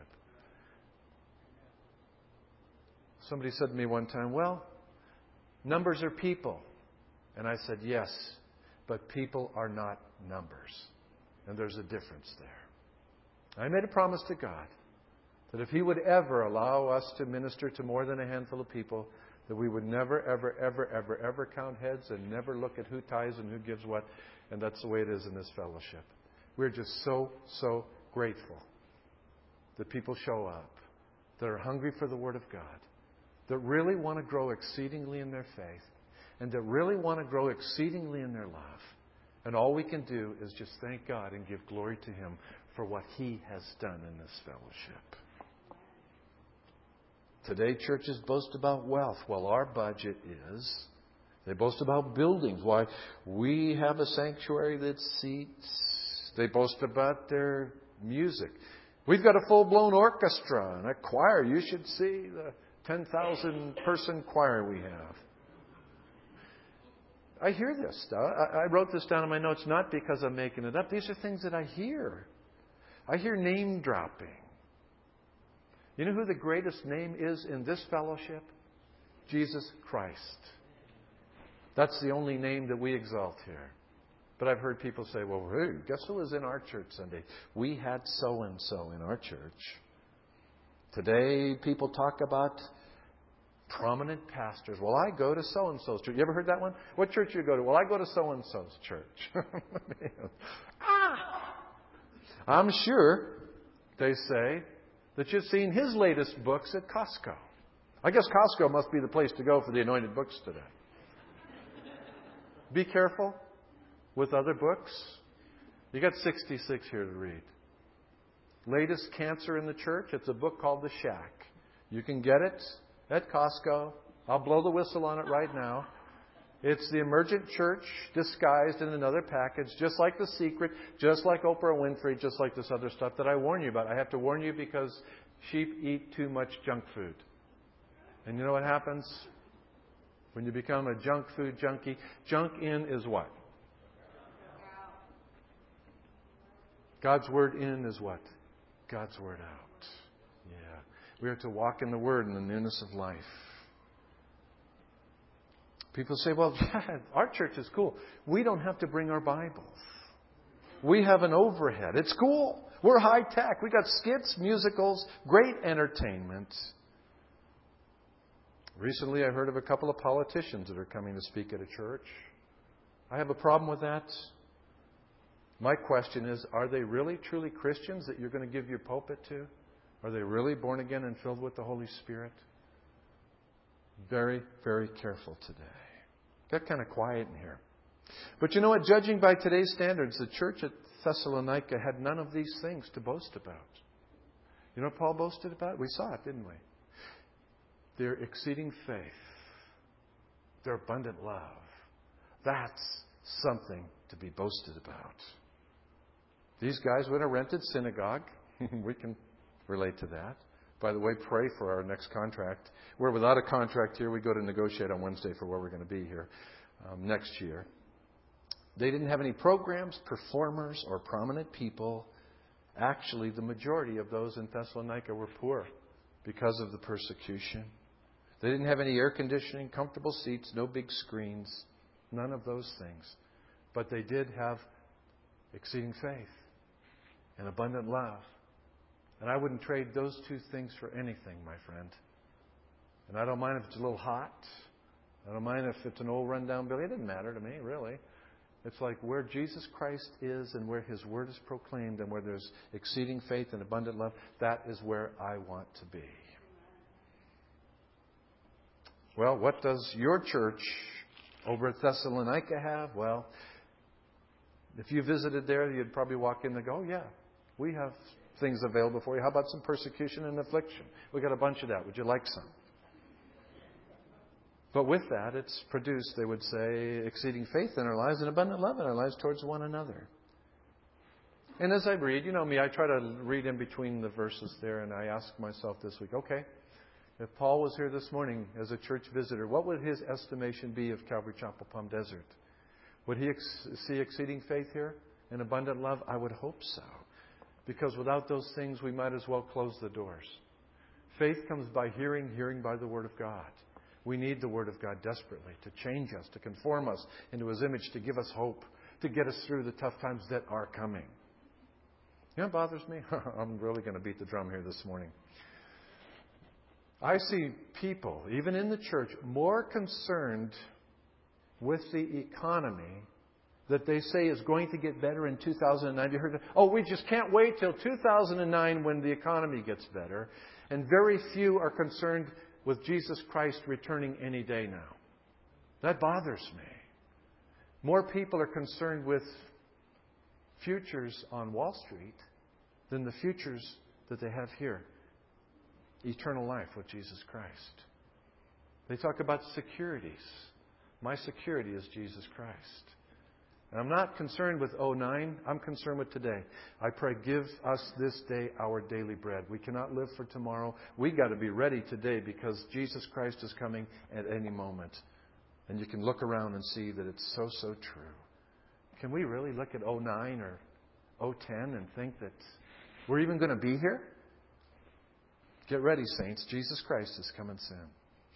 Somebody said to me one time, well, numbers are people. And I said, yes, but people are not numbers. And there's a difference there. I made a promise to God that if He would ever allow us to minister to more than a handful of people, that we would never, ever, ever, ever, ever count heads and never look at who tithes and who gives what. And that's the way it is in this fellowship. We're just so grateful that people show up, that are hungry for the Word of God, that really want to grow exceedingly in their faith, and that really want to grow exceedingly in their love. And all we can do is just thank God and give glory to Him for what He has done in this fellowship. Today, churches boast about wealth. Well, our budget is. They boast about buildings. Why, we have a sanctuary that seats. They boast about their music. We've got a full-blown orchestra and a choir. You should see the 10,000-person choir we have. I hear this stuff. I wrote this down in my notes not because I'm making it up. These are things that I hear. I hear name dropping. You know who the greatest name is in this fellowship? Jesus Christ. That's the only name that we exalt here. But I've heard people say, well, hey, guess who was in our church Sunday? We had so-and-so in our church. Today, people talk about prominent pastors. Well, I go to so-and-so's church. You ever heard that one? What church do you go to? Well, I go to so-and-so's church. I'm sure they say that you've seen his latest books at Costco. I guess Costco must be the place to go for the anointed books today. Be careful with other books. You got 66 here to read. Latest Cancer in the Church. It's a book called The Shack. You can get it at Costco. I'll blow the whistle on it right now. It's the emergent church disguised in another package, just like The Secret, just like Oprah Winfrey, just like this other stuff that I warn you about. I have to warn you because sheep eat too much junk food. And you know what happens when you become a junk food junkie? Junk in is what? God's Word in is what? God's Word out. Yeah. We are to walk in the Word in the newness of life. People say, well, yeah, our church is cool. We don't have to bring our Bibles. We have an overhead. It's cool. We're high tech. We got skits, musicals, great entertainment. Recently, I heard of a couple of politicians that are coming to speak at a church. I have a problem with that. My question is, are they really, truly Christians that you're going to give your pulpit to? Are they really born again and filled with the Holy Spirit? Very, very careful today. Got kind of quiet in here. But you know what? Judging by today's standards, the church at Thessalonica had none of these things to boast about. You know what Paul boasted about? We saw it, didn't we? Their exceeding faith. Their abundant love. That's something to be boasted about. These guys were in a rented synagogue. We can relate to that. By the way, pray for our next contract. We're without a contract here. We go to negotiate on Wednesday for where we're going to be here next year. They didn't have any programs, performers, or prominent people. Actually, the majority of those in Thessalonica were poor because of the persecution. They didn't have any air conditioning, comfortable seats, no big screens, none of those things. But they did have exceeding faith and abundant love. And I wouldn't trade those two things for anything, my friend. And I don't mind if it's a little hot. I don't mind if it's an old rundown building. It doesn't matter to me, really. It's like where Jesus Christ is and where His Word is proclaimed and where there's exceeding faith and abundant love, that is where I want to be. Well, what does your church over at Thessalonica have? Well, if you visited there, you'd probably walk in and go, oh, yeah, we have things available for you. How about some persecution and affliction? We got a bunch of that. Would you like some? But with that, it's produced, they would say, exceeding faith in our lives and abundant love in our lives towards one another. And as I read, you know me, I try to read in between the verses there, and I ask myself this week, okay, if Paul was here this morning as a church visitor, what would his estimation be of Calvary Chapel Palm Desert? Would he see exceeding faith here and abundant love? I would hope so. Because without those things, we might as well close the doors. Faith comes by hearing, hearing by the Word of God. We need the Word of God desperately to change us, to conform us into His image, to give us hope, to get us through the tough times that are coming. You know what bothers me? I'm really going to beat the drum here this morning. I see people, even in the church, more concerned with the economy that they say is going to get better in 2009. You heard that? Oh, we just can't wait till 2009 when the economy gets better. And very few are concerned with Jesus Christ returning any day now. That bothers me. More people are concerned with futures on Wall Street than the futures that they have here. Eternal life with Jesus Christ. They talk about securities. My security is Jesus Christ. And I'm not concerned with 2009. I'm concerned with today. I pray, give us this day our daily bread. We cannot live for tomorrow. We got to be ready today because Jesus Christ is coming at any moment. And you can look around and see that it's so, so true. Can we really look at 2009 or 2010 and think that we're even going to be here? Get ready, saints. Jesus Christ is coming soon.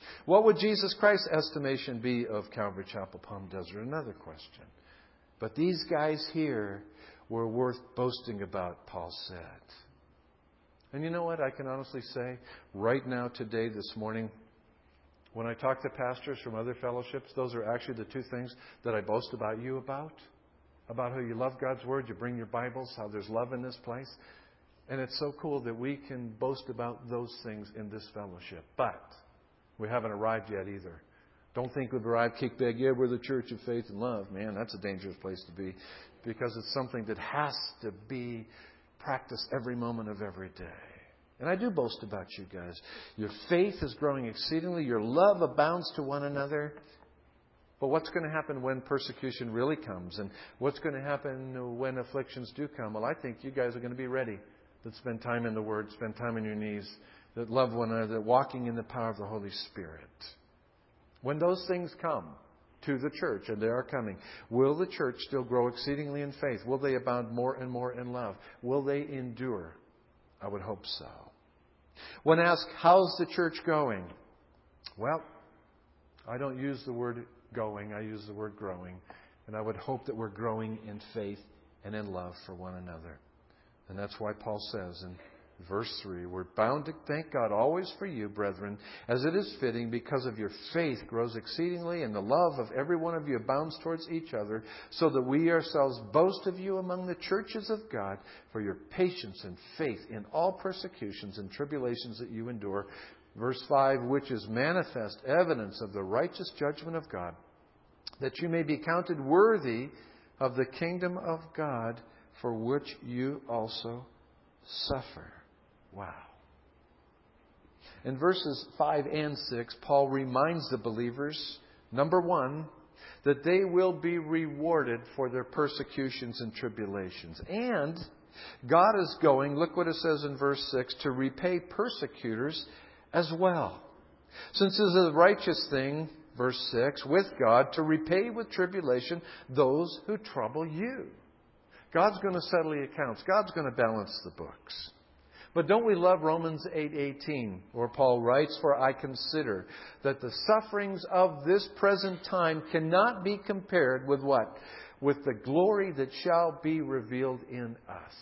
What would Jesus Christ's estimation be of Calvary Chapel Palm Desert? Another question. But these guys here were worth boasting about, Paul said. And you know what I can honestly say? Right now, today, this morning, when I talk to pastors from other fellowships, those are actually the two things that I boast about you about. About how you love God's Word, you bring your Bibles, how there's love in this place. And it's so cool that we can boast about those things in this fellowship. But we haven't arrived yet either. Don't think we've arrived, kick back, yeah, we're the church of faith and love. Man, that's a dangerous place to be. Because it's something that has to be practiced every moment of every day. And I do boast about you guys. Your faith is growing exceedingly. Your love abounds to one another. But what's going to happen when persecution really comes? And what's going to happen when afflictions do come? Well, I think you guys are going to be ready. That spend time in the Word, spend time on your knees, that love one another, that walking in the power of the Holy Spirit. When those things come to the church, and they are coming, will the church still grow exceedingly in faith? Will they abound more and more in love? Will they endure? I would hope so. When asked, how's the church going? Well, I don't use the word going, I use the word growing. And I would hope that we're growing in faith and in love for one another. And that's why Paul says in verse 3, we're bound to thank God always for you, brethren, as it is fitting, because of your faith grows exceedingly, and the love of every one of you abounds towards each other, so that we ourselves boast of you among the churches of God for your patience and faith in all persecutions and tribulations that you endure. Verse 5, which is manifest evidence of the righteous judgment of God, that you may be counted worthy of the kingdom of God, for which you also suffer. Wow. In verses 5 and 6, Paul reminds the believers, number one, that they will be rewarded for their persecutions and tribulations. And God is going, look what it says in verse 6, to repay persecutors as well. Since it is a righteous thing, verse 6, with God to repay with tribulation those who trouble you. God's going to settle the accounts. God's going to balance the books. But don't we love Romans 8:18, where Paul writes, for I consider that the sufferings of this present time cannot be compared with what? With the glory that shall be revealed in us.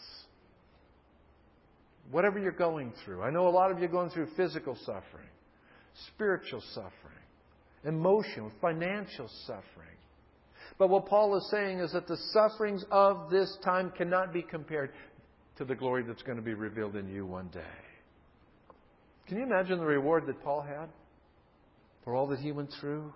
Whatever you're going through. I know a lot of you are going through physical suffering, spiritual suffering, emotional, financial suffering. But what Paul is saying is that the sufferings of this time cannot be compared to the glory that's going to be revealed in you one day. Can you imagine the reward that Paul had for all that he went through?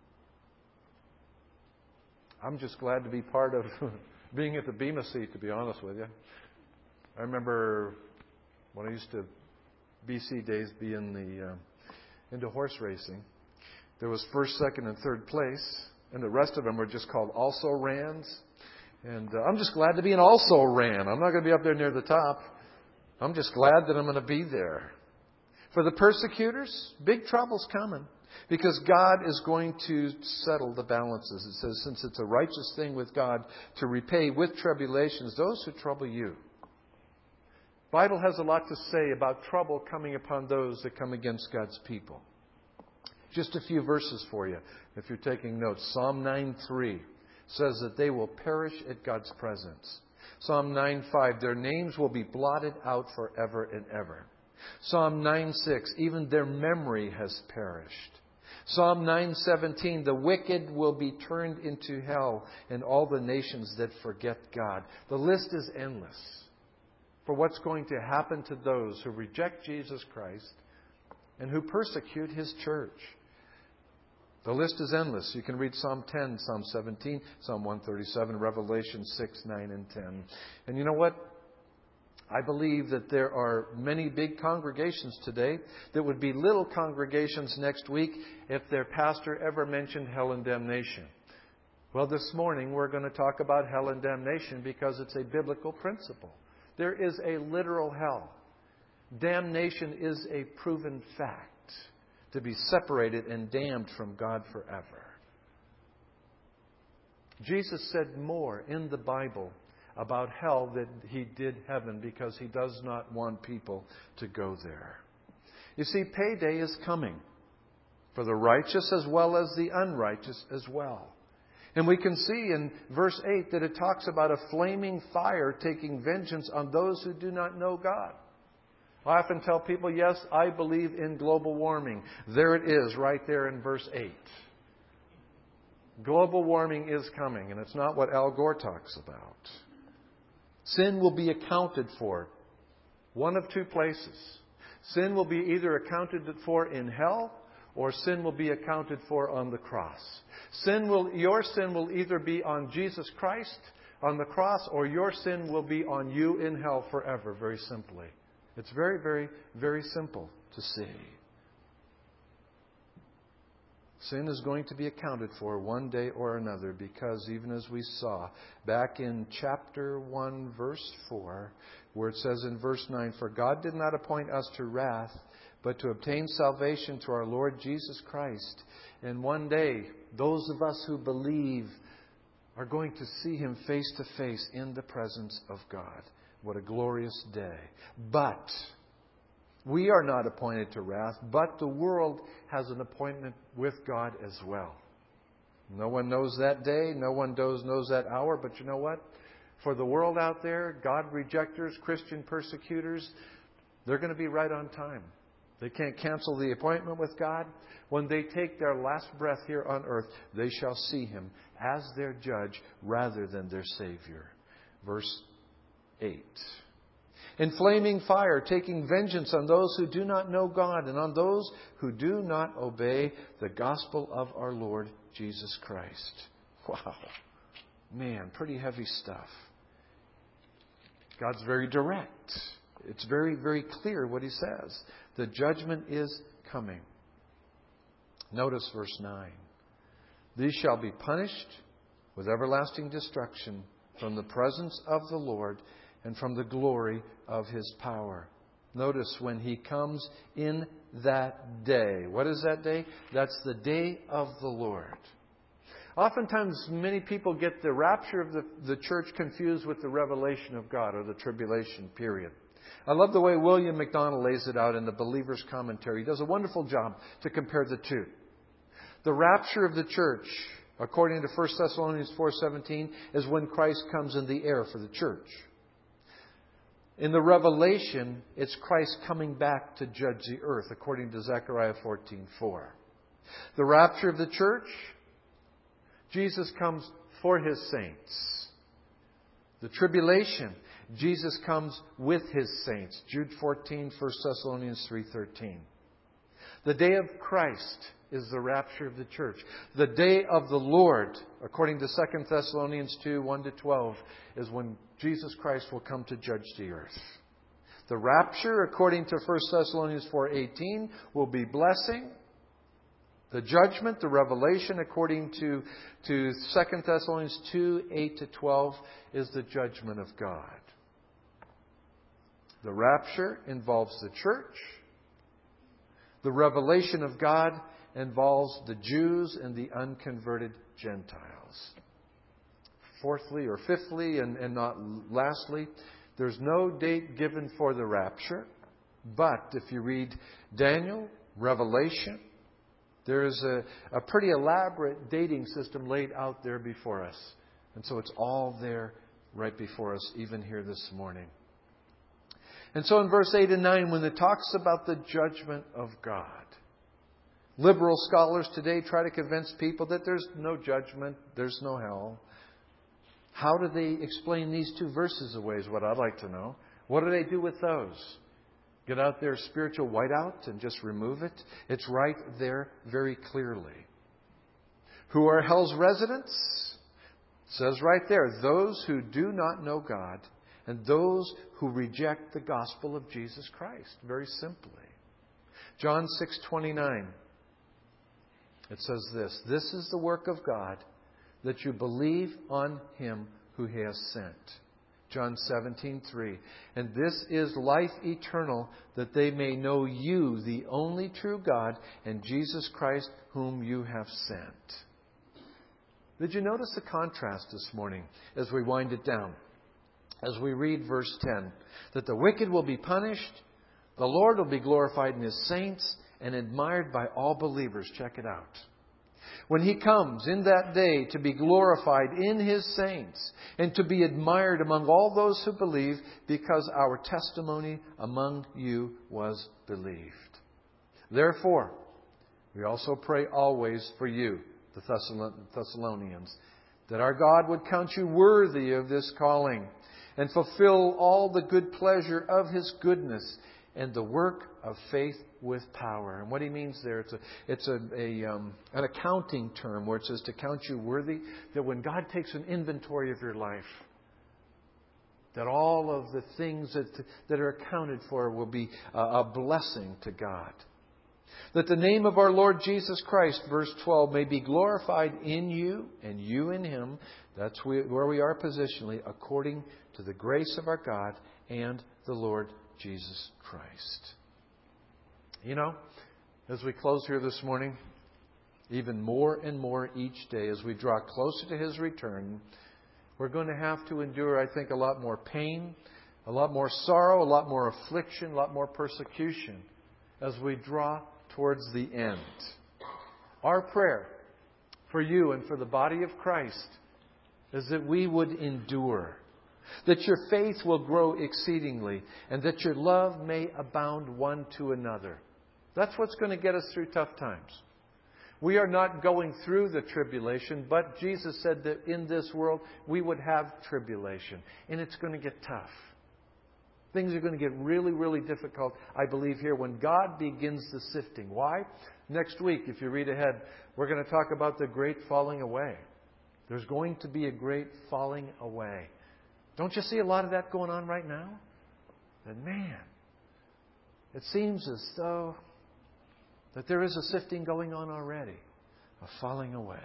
I'm just glad to be part of being at the Bema seat, to be honest with you. I remember when I used to, BC days, be into horse racing. There was first, second, and third place. And the rest of them were just called also-rans. And I'm just glad to be an also-ran. I'm not going to be up there near the top. I'm just glad that I'm going to be there. For the persecutors, big trouble's coming. Because God is going to settle the balances. It says, since it's a righteous thing with God to repay with tribulations those who trouble you. The Bible has a lot to say about trouble coming upon those that come against God's people. Just a few verses for you, if you're taking notes. Psalm 9:3 says that they will perish at God's presence. Psalm 9:5, their names will be blotted out forever and ever. Psalm 9:6, even their memory has perished. Psalm 9:17, the wicked will be turned into hell, and all the nations that forget God. The list is endless for what's going to happen to those who reject Jesus Christ and who persecute His church. The list is endless. You can read Psalm 10, Psalm 17, Psalm 137, Revelation 6, 9, and 10. And you know what? I believe that there are many big congregations today that would be little congregations next week if their pastor ever mentioned hell and damnation. Well, this morning we're going to talk about hell and damnation because it's a biblical principle. There is a literal hell. Damnation is a proven fact. To be separated and damned from God forever. Jesus said more in the Bible about hell than He did heaven because He does not want people to go there. You see, payday is coming. for the righteous as well as the unrighteous as well. And we can see in verse 8 that it talks about a flaming fire taking vengeance on those who do not know God. I often tell people, yes, I believe in global warming. There it is, right there in verse 8. Global warming is coming, and it's not what Al Gore talks about. Sin will be accounted for one of two places. Sin will be either accounted for in hell, or sin will be accounted for on the cross. Your sin will either be on Jesus Christ on the cross, or your sin will be on you in hell forever, very simply. It's very, very, very simple to see. Sin is going to be accounted for one day or another, because even as we saw back in chapter 1, verse 4, where it says in verse 9, "For God did not appoint us to wrath, but to obtain salvation through our Lord Jesus Christ." And one day, those of us who believe are going to see Him face to face in the presence of God. What a glorious day. But we are not appointed to wrath, but the world has an appointment with God as well. No one knows that day. No one knows that hour. But you know what? For the world out there, God rejectors, Christian persecutors, they're going to be right on time. They can't cancel the appointment with God. When they take their last breath here on earth, they shall see Him as their judge rather than their Savior. Verse 8. In flaming fire, taking vengeance on those who do not know God and on those who do not obey the gospel of our Lord Jesus Christ. Wow. Man, pretty heavy stuff. God's very direct. It's very, very clear what He says. The judgment is coming. Notice verse 9. These shall be punished with everlasting destruction from the presence of the Lord and from the glory of His power. Notice when He comes in that day. What is that day? That's the day of the Lord. Oftentimes, many people get the rapture of the church confused with the revelation of God, or the tribulation period. I love the way William MacDonald lays it out in the Believer's Commentary. He does a wonderful job to compare the two. The rapture of the church, according to 1 Thessalonians 4:17, is when Christ comes in the air for the church. In the Revelation, it's Christ coming back to judge the earth, according to Zechariah 14:4. The rapture of the church, Jesus comes for His saints. The tribulation, Jesus comes with His saints. Jude 14, 1 Thessalonians 3:13. The day of Christ is the rapture of the church. The day of the Lord, according to 2 Thessalonians 2, 1-12, is when Jesus Christ will come to judge the earth. The rapture, according to 1 Thessalonians 4:18, will be blessing. The judgment, the revelation, according to 2 Thessalonians 2, 8-12, is the judgment of God. The rapture involves the church. The revelation of God involves the Jews and the unconverted Gentiles. Fourthly or fifthly, and not lastly, there's no date given for the rapture. But if you read Daniel, Revelation, there's a pretty elaborate dating system laid out there before us. And so it's all there right before us, even here this morning. And so in verse 8 and 9, when it talks about the judgment of God, liberal scholars today try to convince people that there's no judgment, there's no hell. How do they explain these two verses away is what I'd like to know. What do they do with those? Get out their spiritual whiteout and just remove it? It's right there very clearly. Who are hell's residents? It says right there, those who do not know God and those who reject the gospel of Jesus Christ. Very simply. John 6:29. It says this, "This is the work of God, that you believe on Him who He has sent." John 17:3. "And this is life eternal, that they may know you, the only true God, and Jesus Christ, whom you have sent." Did you notice the contrast this morning as we wind it down? As we read verse 10, that the wicked will be punished, the Lord will be glorified in His saints, and admired by all believers. Check it out. When He comes in that day to be glorified in His saints and to be admired among all those who believe, because our testimony among you was believed. Therefore, we also pray always for you, the Thessalonians, that our God would count you worthy of this calling and fulfill all the good pleasure of His goodness and the work of faith with power. And what he means there, it's an accounting term where it says to count you worthy, that when God takes an inventory of your life, that all of the things that are accounted for will be a blessing to God. That the name of our Lord Jesus Christ, verse 12, may be glorified in you and you in Him. That's where we are positionally, according to the grace of our God and the Lord Jesus Christ. You know, as we close here this morning, even more and more each day as we draw closer to His return, we're going to have to endure, I think, a lot more pain, a lot more sorrow, a lot more affliction, a lot more persecution as we draw towards the end. Our prayer for you and for the body of Christ is that we would endure, that your faith will grow exceedingly, and that your love may abound one to another. That's what's going to get us through tough times. We are not going through the tribulation, but Jesus said that in this world we would have tribulation, and it's going to get tough. Things are going to get really, really difficult, I believe, here when God begins the sifting. Why? Next week, if you read ahead, we're going to talk about the great falling away. There's going to be a great falling away. Don't you see a lot of that going on right now? And man, it seems as though that there is a sifting going on already, a falling away.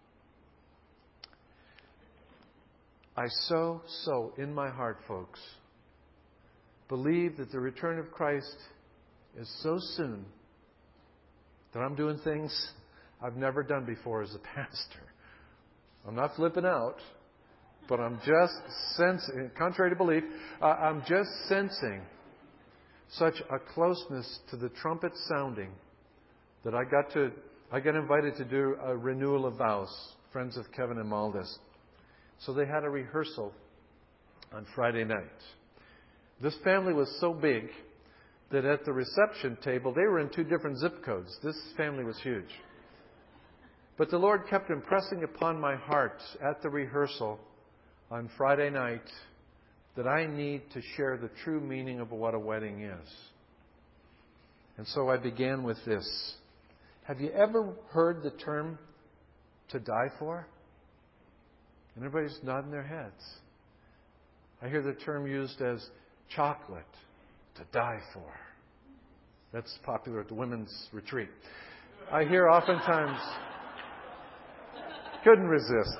I so in my heart, folks, believe that the return of Christ is so soon that I'm doing things I've never done before as a pastor. I'm not flipping out, but I'm just sensing, contrary to belief, I'm just sensing such a closeness to the trumpet sounding that I got invited to do a renewal of vows, friends of Kevin and Maldes. So they had a rehearsal on Friday night. This family was so big that at the reception table, they were in 2 different zip codes. This family was huge. But the Lord kept impressing upon my heart at the rehearsal on Friday night that I need to share the true meaning of what a wedding is. And so I began with this. Have you ever heard the term to die for? And everybody's nodding their heads. I hear the term used as chocolate to die for. That's popular at the women's retreat. I hear oftentimes, couldn't resist.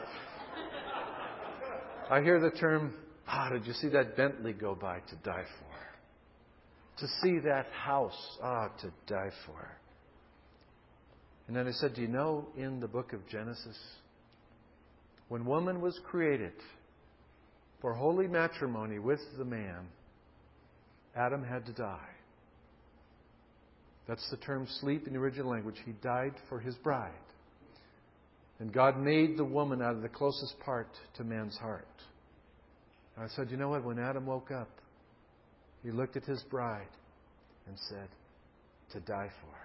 I hear the term, did you see that Bentley go by? To die for. To see that house, to die for. And then I said, do you know in the book of Genesis, when woman was created for holy matrimony with the man, Adam had to die. That's the term sleep in the original language. He died for his bride. And God made the woman out of the closest part to man's heart. And I said, you know what? When Adam woke up, he looked at his bride and said, to die for.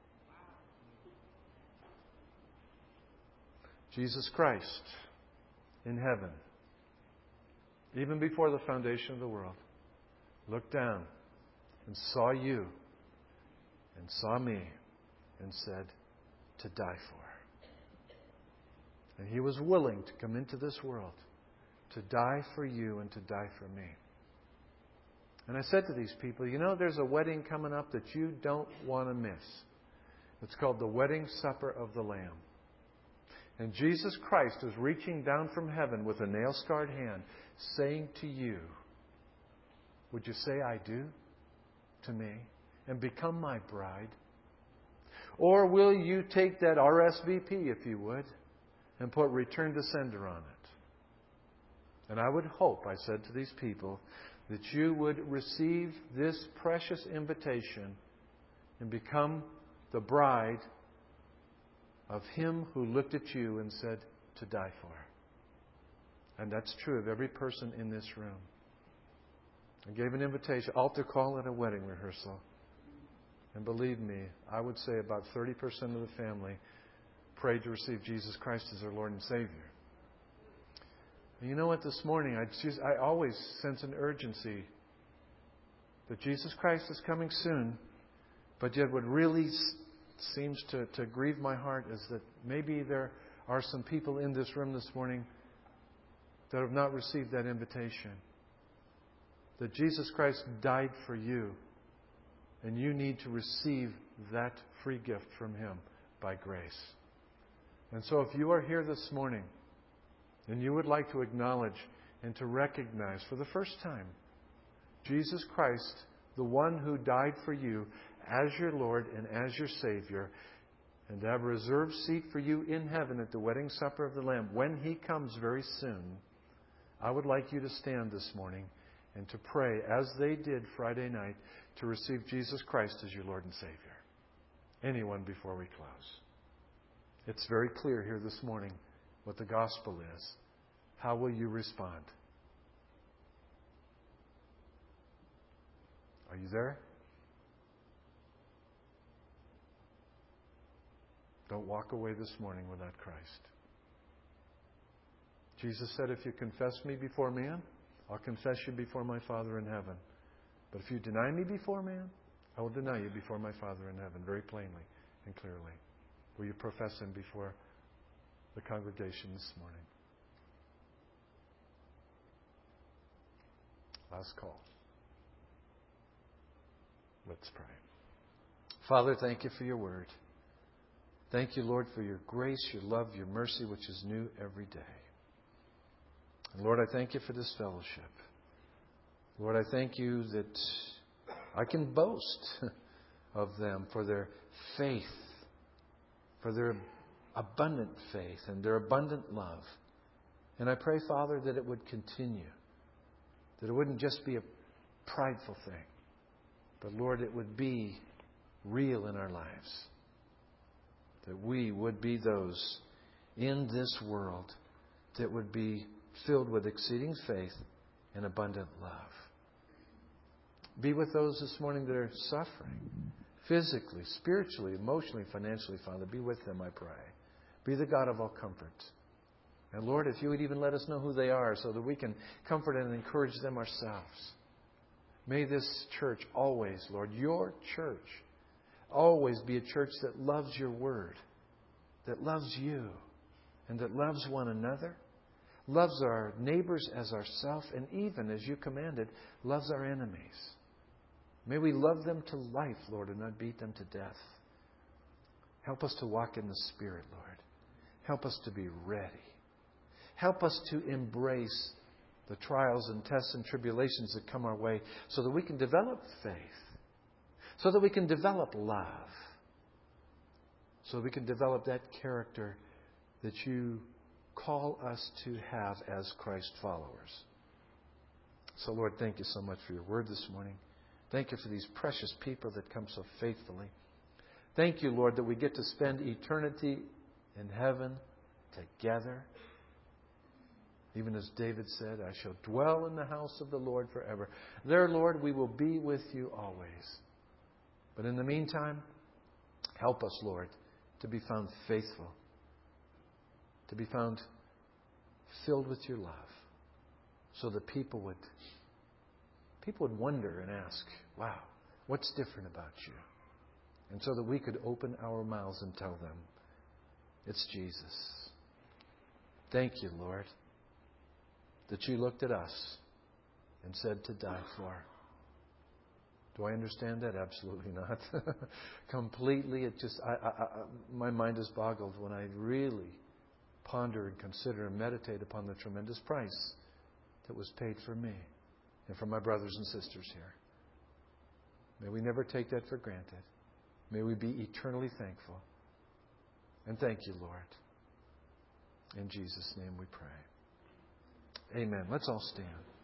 Jesus Christ in heaven, even before the foundation of the world, looked down and saw you and saw me and said, to die for. And He was willing to come into this world to die for you and to die for me. And I said to these people, you know, there's a wedding coming up that you don't want to miss. It's called the Wedding Supper of the Lamb. And Jesus Christ is reaching down from heaven with a nail-scarred hand, saying to you, would you say I do to me and become my bride? Or will you take that RSVP, if you would, and put return to sender on it? And I would hope, I said to these people, that you would receive this precious invitation and become the bride of Him who looked at you and said, to die for. And that's true of every person in this room. I gave an invitation, altar call at a wedding rehearsal. And believe me, I would say about 30% of the family prayed to receive Jesus Christ as their Lord and Savior. And you know what? This morning, I always sense an urgency that Jesus Christ is coming soon. But yet what really seems to grieve my heart is that maybe there are some people in this room this morning that have not received that invitation. That Jesus Christ died for you. And you need to receive that free gift from Him by grace. And so if you are here this morning and you would like to acknowledge and to recognize for the first time Jesus Christ, the one who died for you as your Lord and as your Savior, and to have a reserved seat for you in heaven at the wedding supper of the Lamb when He comes very soon, I would like you to stand this morning and to pray, as they did Friday night, to receive Jesus Christ as your Lord and Savior. Anyone before we close? It's very clear here this morning what the gospel is. How will you respond? Are you there? Don't walk away this morning without Christ. Jesus said, if you confess me before man, I'll confess you before my Father in heaven. But if you deny me before man, I will deny you before my Father in heaven, very plainly and clearly. Will you profess Him before the congregation this morning? Last call. Let's pray. Father, thank you for your word. Thank you, Lord, for your grace, your love, your mercy, which is new every day. And Lord, I thank you for this fellowship. Lord, I thank you that I can boast of them for their faith, for their abundant faith and their abundant love. And I pray, Father, that it would continue. That it wouldn't just be a prideful thing. But Lord, it would be real in our lives. That we would be those in this world that would be filled with exceeding faith and abundant love. Be with those this morning that are suffering. Physically, spiritually, emotionally, financially, Father. Be with them, I pray. Be the God of all comfort. And Lord, if you would even let us know who they are so that we can comfort and encourage them ourselves. May this church always, Lord, your church, always be a church that loves your word, that loves you, and that loves one another, loves our neighbors as ourselves, and even, as you commanded, loves our enemies. May we love them to life, Lord, and not beat them to death. Help us to walk in the Spirit, Lord. Help us to be ready. Help us to embrace the trials and tests and tribulations that come our way so that we can develop faith, so that we can develop love, so that we can develop that character that you call us to have as Christ followers. So, Lord, thank you so much for your word this morning. Thank you for these precious people that come so faithfully. Thank you, Lord, that we get to spend eternity in heaven together. Even as David said, I shall dwell in the house of the Lord forever. There, Lord, we will be with you always. But in the meantime, help us, Lord, to be found faithful, to be found filled with your love, so that people would wonder and ask, wow, what's different about you? And so that we could open our mouths and tell them, it's Jesus. Thank you, Lord, that you looked at us and said to die for. Do I understand that? Absolutely not. Completely. It just, my mind is boggled when I really ponder and consider and meditate upon the tremendous price that was paid for me and for my brothers and sisters here. May we never take that for granted. May we be eternally thankful. And thank you, Lord. In Jesus' name we pray. Amen. Let's all stand.